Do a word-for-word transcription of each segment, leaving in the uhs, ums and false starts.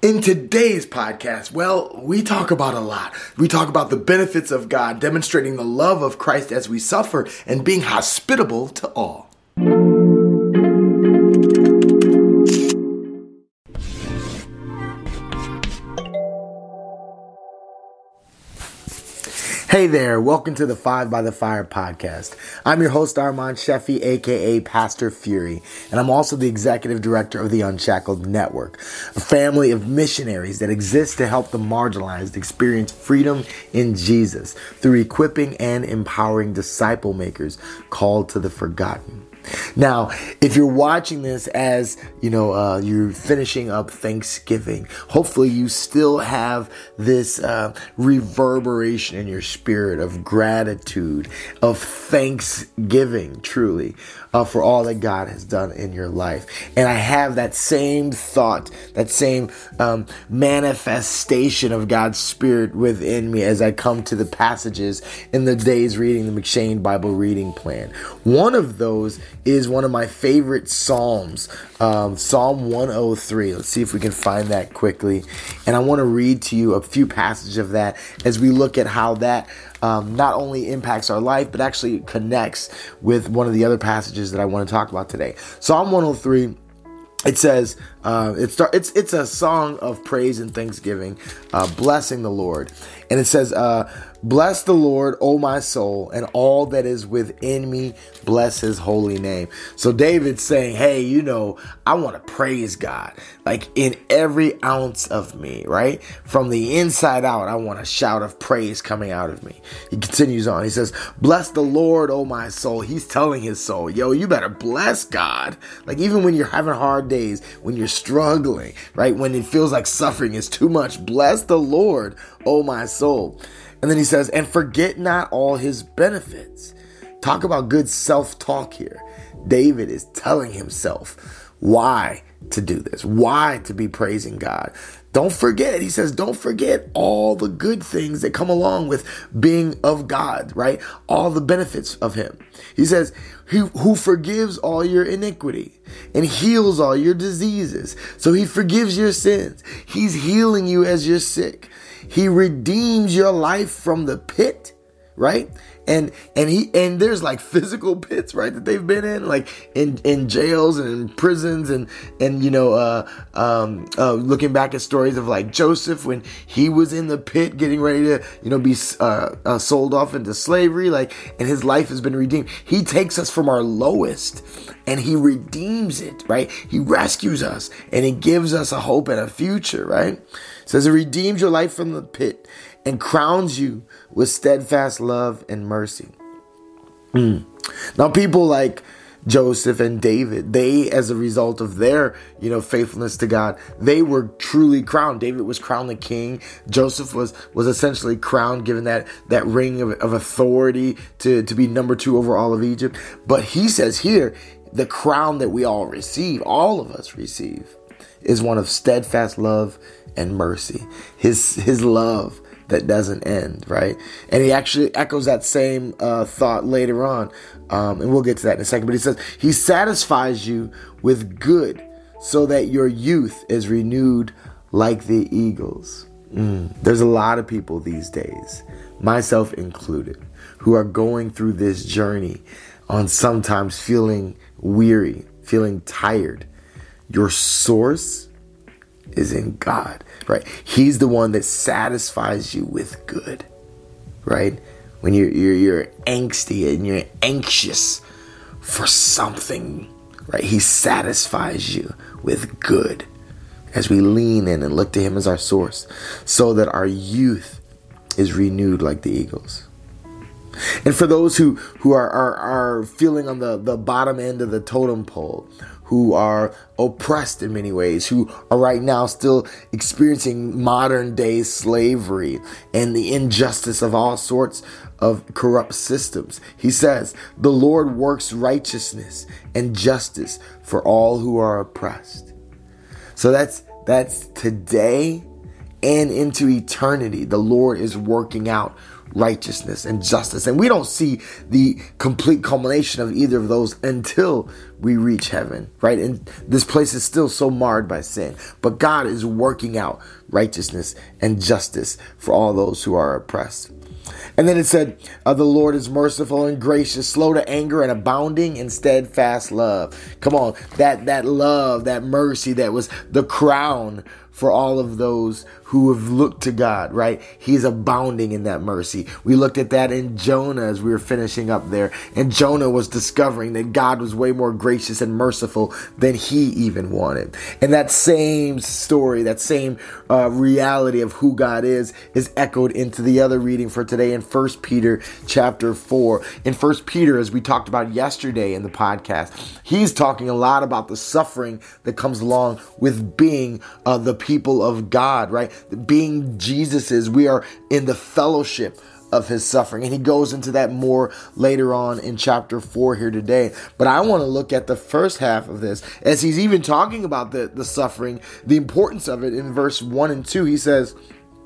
In today's podcast, well, we talk about a lot. We talk about the benefits of God, demonstrating the love of Christ as we suffer, and being hospitable to all. Hey there, welcome to the Five by the Fire podcast. I'm your host, Armand Sheffy, aka Pastor Fury, and I'm also the executive director of the Unshackled Network, a family of missionaries that exist to help the marginalized experience freedom in Jesus through equipping and empowering disciple makers called to the forgotten. Now, if you're watching this as, you know, uh, you're finishing up Thanksgiving, hopefully you still have this uh, reverberation in your spirit of gratitude, of thanksgiving, truly, uh, for all that God has done in your life. And I have that same thought, that same um, manifestation of God's Spirit within me as I come to the passages in the days reading the McShane Bible reading plan. One of those is one of my favorite Psalms, um, Psalm one oh three. Let's see if we can find that quickly. And I want to read to you a few passages of that as we look at how that um, not only impacts our life, but actually connects with one of the other passages that I want to talk about today. Psalm one oh three. It says, uh, it start, it's it's a song of praise and thanksgiving, uh, blessing the Lord. And it says, uh, bless the Lord, O my soul, and all that is within me, bless his holy name. So David's saying, hey, you know, I want to praise God, like in every ounce of me, right? From the inside out, I want a shout of praise coming out of me. He continues on. He says, bless the Lord, O my soul. He's telling his soul, yo, you better bless God. Like even when you're having hard days, when you're struggling, right? When it feels like suffering is too much, bless the Lord, O my soul. And then he says, and forget not all his benefits. Talk about good self-talk here. David is telling himself why to do this, why to be praising God. Don't forget, he says, don't forget all the good things that come along with being of God, right? All the benefits of him. He says, he who forgives all your iniquity and heals all your diseases. So he forgives your sins. He's healing you as you're sick. He redeems your life from the pit, right? And and he and there's like physical pits, right, that they've been in, like in, in jails and in prisons, and and you know, uh, um, uh, looking back at stories of like Joseph when he was in the pit, getting ready to you know be uh, uh, sold off into slavery, like, and his life has been redeemed. He takes us from our lowest and he redeems it, right? He rescues us and he gives us a hope and a future, right? It says, it redeems your life from the pit and crowns you with steadfast love and mercy. Mm. Now, people like Joseph and David, they, as a result of their, you know, faithfulness to God, they were truly crowned. David was crowned the king. Joseph was was essentially crowned, given that that ring of, of authority to, to be number two over all of Egypt. But he says here, the crown that we all receive, all of us receive, is one of steadfast love and mercy. His his love that doesn't end, right? And he actually echoes that same uh, thought later on, um, and we'll get to that in a second. But he says, he satisfies you with good so that your youth is renewed like the eagles. Mm. There's a lot of people these days, myself included, who are going through this journey on sometimes feeling weary, feeling tired. Your source is in God, right? He's the one that satisfies you with good, right? When you're you're, you're angsty and you're anxious for something, right? He satisfies you with good as we lean in and look to him as our source, so that our youth is renewed like the eagles. And for those who who are are, are feeling on the, the bottom end of the totem pole, who are oppressed in many ways, who are right now still experiencing modern day slavery and the injustice of all sorts of corrupt systems, he says, the Lord works righteousness and justice for all who are oppressed. So that's that's today and into eternity. The Lord is working out righteousness and justice. And we don't see the complete culmination of either of those until we reach heaven, right? And this place is still so marred by sin. But God is working out righteousness and justice for all those who are oppressed. And then it said, uh, the Lord is merciful and gracious, slow to anger and abounding in steadfast love. Come on, that, that love, that mercy that was the crown for all of those who have looked to God, right? He's abounding in that mercy. We looked at that in Jonah as we were finishing up there. And Jonah was discovering that God was way more gracious and merciful than he even wanted. And that same story, that same uh, reality of who God is, is echoed into the other reading for today in First Peter chapter four. In First Peter, as we talked about yesterday in the podcast, he's talking a lot about the suffering that comes along with being uh, the people of God, right? Being Jesus's, we are in the fellowship of his suffering. And he goes into that more later on in chapter four here today. But I want to look at the first half of this as he's even talking about the, the suffering, the importance of it. In verse one and two, he says,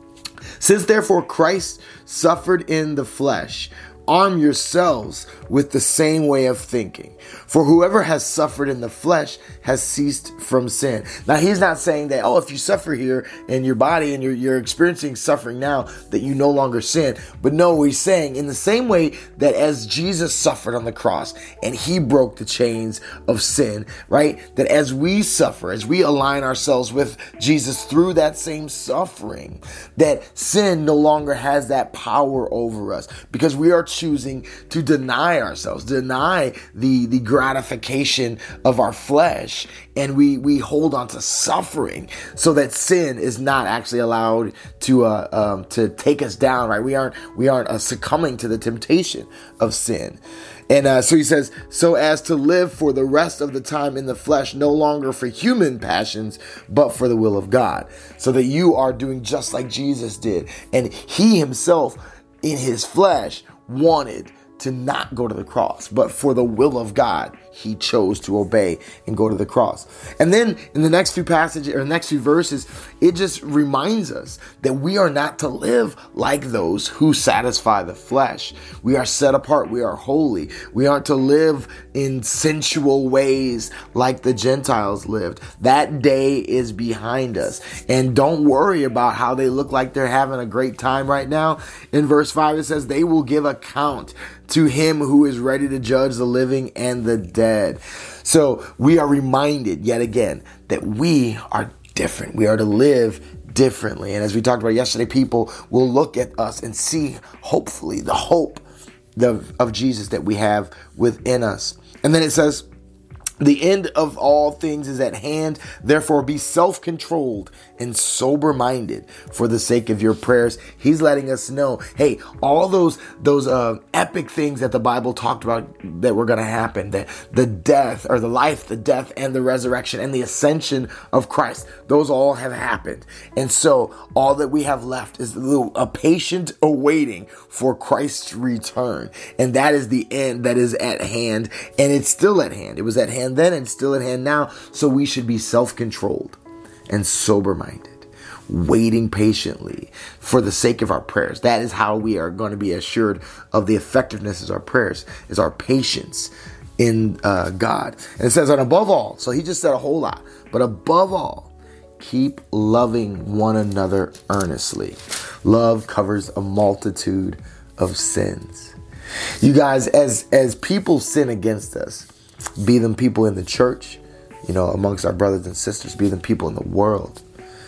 "Since therefore Christ suffered in the flesh, arm yourselves with the same way of thinking. For whoever has suffered in the flesh has ceased from sin." Now, he's not saying that, oh, if you suffer here in your body and you're, you're experiencing suffering now, that you no longer sin. But no, he's saying in the same way that as Jesus suffered on the cross and he broke the chains of sin, right? That as we suffer, as we align ourselves with Jesus through that same suffering, that sin no longer has that power over us because we are choosing to deny ourselves, deny the, the gratification of our flesh, and we, we hold on to suffering so that sin is not actually allowed to uh, um, to take us down, right? We aren't we aren't uh, succumbing to the temptation of sin. And uh, so he says, so as to live for the rest of the time in the flesh, no longer for human passions, but for the will of God. So that you are doing just like Jesus did. And he himself in his flesh wanted to not go to the cross, but for the will of God, he chose to obey and go to the cross. And then in the next few passages or next few verses, it just reminds us that we are not to live like those who satisfy the flesh. We are set apart. We are holy. We aren't to live in sensual ways like the Gentiles lived. That day is behind us. And don't worry about how they look like they're having a great time right now. In verse five, it says, they will give account to him who is ready to judge the living and the dead. So we are reminded yet again that we are different. We are to live differently. And as we talked about yesterday, people will look at us and see, hopefully, the hope of, of Jesus that we have within us. And then it says, the end of all things is at hand. Therefore, be self-controlled and sober-minded for the sake of your prayers. He's letting us know, hey, all those those uh, epic things that the Bible talked about that were going to happen, that the death or the life, the death and the resurrection and the ascension of Christ, those all have happened. And so all that we have left is a patient awaiting for Christ's return. And that is the end that is at hand. And it's still at hand. It was at hand then and still at hand now. So we should be self-controlled and sober-minded, waiting patiently for the sake of our prayers. That is how we are going to be assured of the effectiveness of our prayers, is our patience in uh, God. And it says, and above all, so he just said a whole lot, but above all, keep loving one another earnestly. Love covers a multitude of sins. You guys, as as people sin against us, be them people in the church, you know, amongst our brothers and sisters, be them people in the world,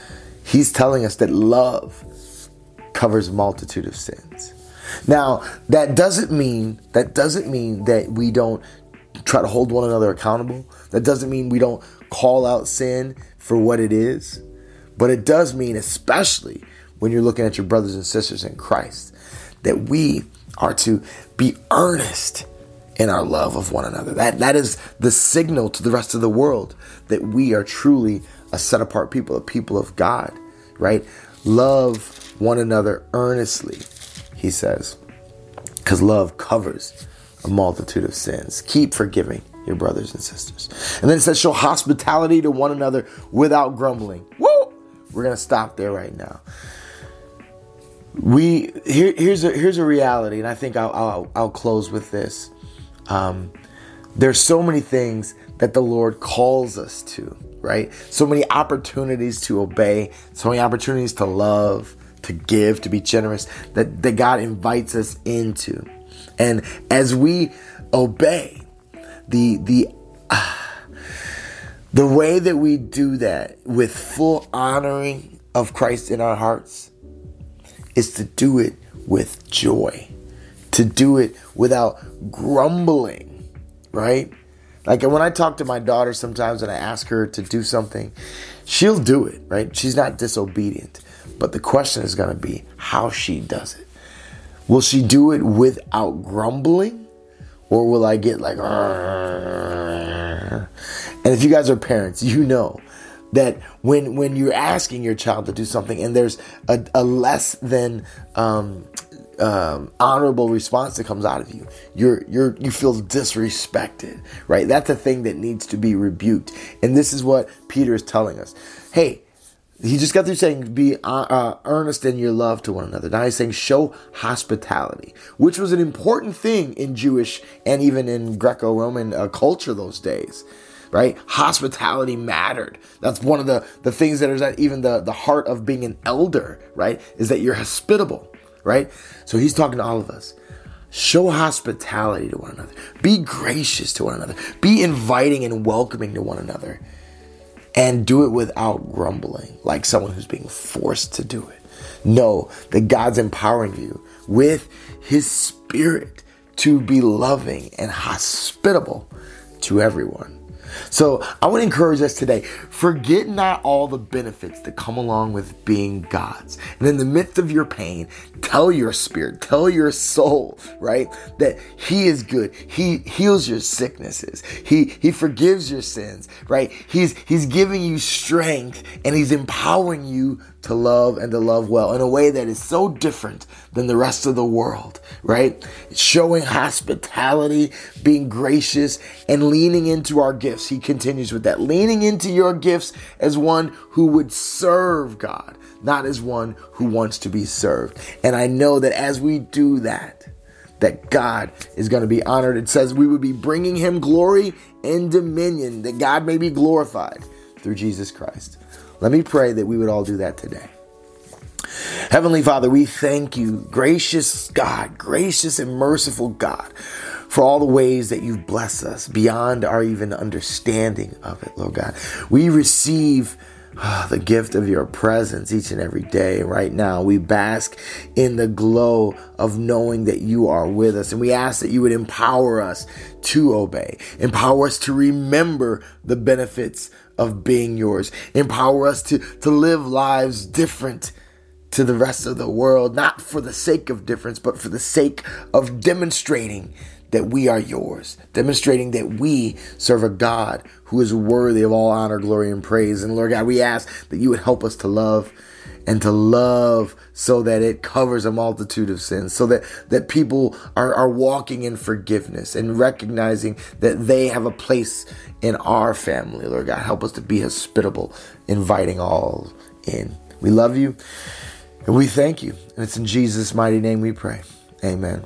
he's telling us that love covers a multitude of sins. Now, that doesn't mean that doesn't mean that we don't try to hold one another accountable. That doesn't mean we don't call out sin for what it is. But it does mean, especially when you're looking at your brothers and sisters in Christ, that we are to be earnest in our love of one another. That that is the signal to the rest of the world that we are truly a set apart people, a people of God, right? Love one another earnestly, he says, because love covers a multitude of sins. Keep forgiving your brothers and sisters. And then it says, show hospitality to one another without grumbling. Woo! We're going to stop there right now. we here, here's a here's a reality, and I think I'll I'll, I'll close with this. Um, there's so many things that the Lord calls us to, right? So many opportunities to obey, so many opportunities to love, to give, to be generous, that, that God invites us into. And as we obey, the the uh, the way that we do that with full honoring of Christ in our hearts is to do it with joy, to do it without grumbling, right? Like when I talk to my daughter sometimes and I ask her to do something, she'll do it, right? She's not disobedient. But the question is going to be how she does it. Will she do it without grumbling? Or will I get like, Arr. And if you guys are parents, you know that when when you're asking your child to do something and there's a, a less than um, um, honorable response that comes out of you, you're you're you feel disrespected, right? That's a thing that needs to be rebuked. And this is what Peter is telling us. Hey, he just got through saying be uh, uh, earnest in your love to one another. Now he's saying show hospitality, which was an important thing in Jewish and even in Greco-Roman uh, culture those days. Right? Hospitality mattered. That's one of the, the things that is at even the, the heart of being an elder, right? Is that you're hospitable, right? So he's talking to all of us. Show hospitality to one another. Be gracious to one another. Be inviting and welcoming to one another. And do it without grumbling, like someone who's being forced to do it. Know that God's empowering you with his spirit to be loving and hospitable to everyone. So I would encourage us today, forget not all the benefits that come along with being God's. And in the midst of your pain, tell your spirit, tell your soul, right, that he is good. He heals your sicknesses. He he forgives your sins, right? He's he's giving you strength and he's empowering you to love and to love well in a way that is so different than the rest of the world, right? Showing hospitality, being gracious, and leaning into our gifts. He continues with that. Leaning into your gifts as one who would serve God, not as one who wants to be served. And I know that as we do that, that God is going to be honored. It says we would be bringing him glory and dominion, that God may be glorified through Jesus Christ. Let me pray that we would all do that today. Heavenly Father, we thank you, gracious God, gracious and merciful God, for all the ways that you've blessed us beyond our even understanding of it, Lord God. We receive oh, the gift of your presence each and every day. Right now, we bask in the glow of knowing that you are with us. And we ask that you would empower us to obey, empower us to remember the benefits of being yours, empower us to, to live lives different to the rest of the world, not for the sake of difference, but for the sake of demonstrating that we are yours, demonstrating that we serve a God who is worthy of all honor, glory, and praise. And Lord God, we ask that you would help us to love and to love so that it covers a multitude of sins, so that, that people are, are walking in forgiveness and recognizing that they have a place in our family. Lord God, help us to be hospitable, inviting all in. We love you and we thank you. And it's in Jesus' mighty name we pray. Amen.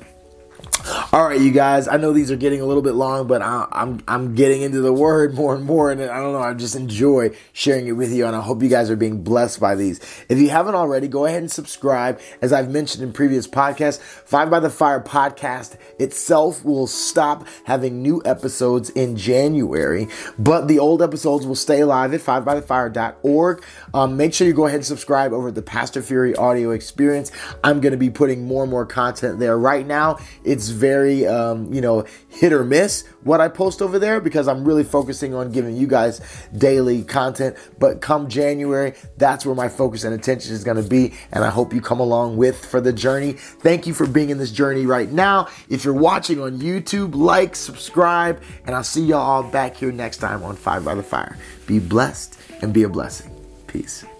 All right, you guys, I know these are getting a little bit long, but I, I'm I'm getting into the word more and more, and I don't know, I just enjoy sharing it with you, and I hope you guys are being blessed by these. If you haven't already, go ahead and subscribe. As I've mentioned in previous podcasts, Five by the Fire podcast itself will stop having new episodes in January, but the old episodes will stay live at five by the fire dot org. Um, make sure you go ahead and subscribe over at the Pastor Fury Audio Experience. I'm going to be putting more and more content there. Right now, it's very, um, you know, hit or miss what I post over there because I'm really focusing on giving you guys daily content. But come January, that's where my focus and attention is going to be. And I hope you come along with for the journey. Thank you for being in this journey right now. If you're watching on YouTube, like, subscribe, and I'll see y'all all back here next time on Five by the Fire. Be blessed and be a blessing. Peace.